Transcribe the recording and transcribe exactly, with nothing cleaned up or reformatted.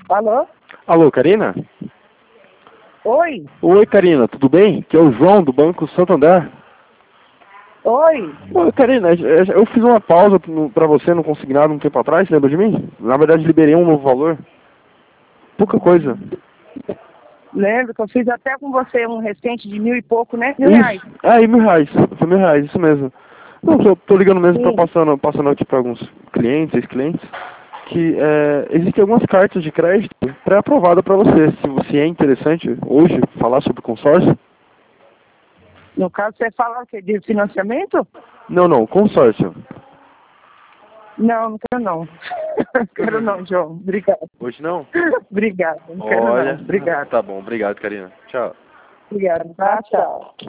Alô? Alô, Karina? Oi? Oi, Karina, tudo bem? Que é o João, do Banco Santander. Oi? Oi, Karina, eu fiz uma pausa pra você no consignado um tempo atrás, lembra de mim? Na verdade, liberei um novo valor. Pouca coisa. Lembro que eu fiz até com você um recente de mil e pouco, né? Mil reais. Isso, é, mil reais, foi mil reais, isso mesmo. Não, tô, tô ligando mesmo, tô Sim. passando, passando aqui pra alguns clientes, ex-clientes, que é, existem algumas cartas de crédito pré-aprovadas pra você. Se você é interessante hoje falar sobre consórcio. No caso, você fala o quê? De financiamento? Não, não, consórcio. Não, não quero não. Quero não, João. Obrigado. Hoje não? Obrigado. Não quero não. Olha, Obrigado. tá bom, obrigado, Karina. Tchau. Obrigado. Tá, tchau.